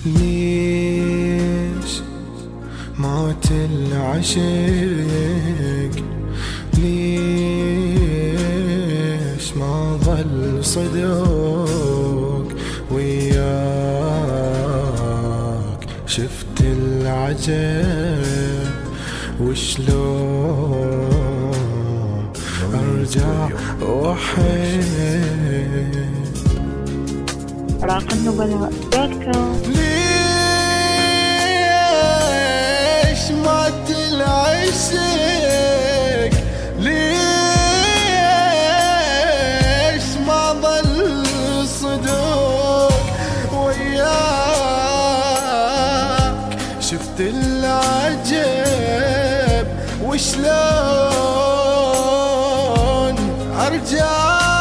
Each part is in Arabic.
ليش مات العشق؟ ليش ما ظل صدق وياك؟ شفت العجب وشلون ارجع واحب؟ راق النبلاء .com. ليش مات العشق؟ ليش ما ظل صدق وياك؟ شفت العجب وشلون ارجع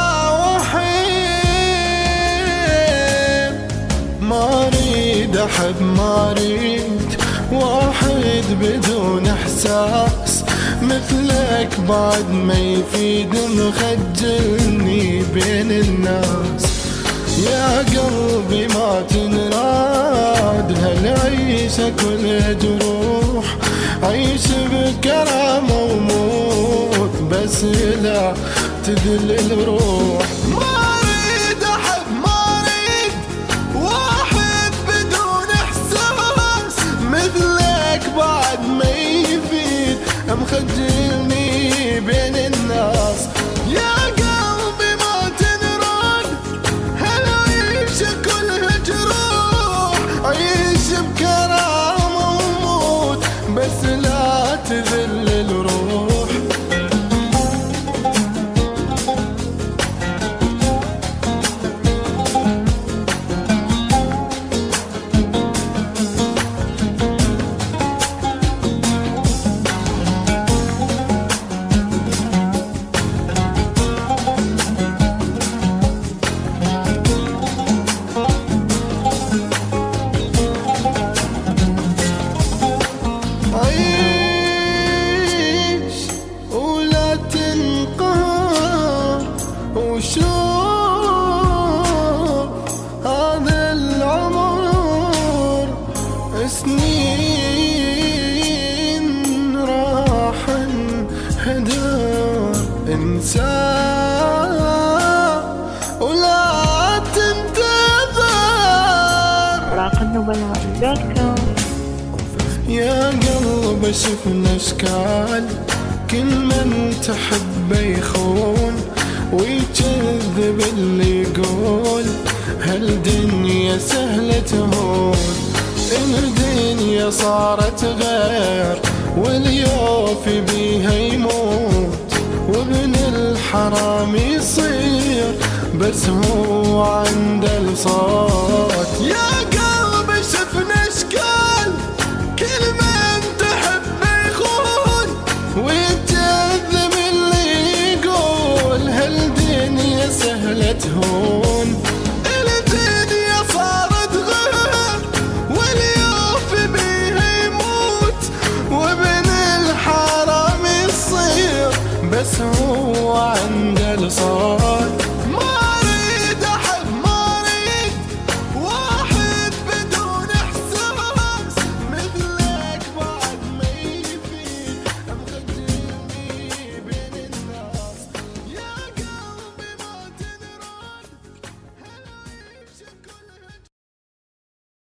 ما اريد احب، ما اريد واحد بدون احساس مثلك بعد ما يفيد، مخجلني بين الناس. يا قلبي ما تنراد هالعيشة كلها جروح، عيش بكرامة وموت بس لا تذل الروح. بعد ما يفيد مخجلني بين الناس. يا قلبي ما تنرد هالعيشة كلها جروح، عيش بكرامة وموت بس لا تذل الروح. وشوف هذا العمر سنين راح انهدر، انساه ولا تنتظر. راق النبلاء .com. يا قلب شفنا اشكال كل من تحبه يخون ويكذب اللي يقول هالدنيا سهلة تهون. الدنيا صارت غير واليوفي بيها يموت، وابن الحرام يصير بس هو عنده الصوت.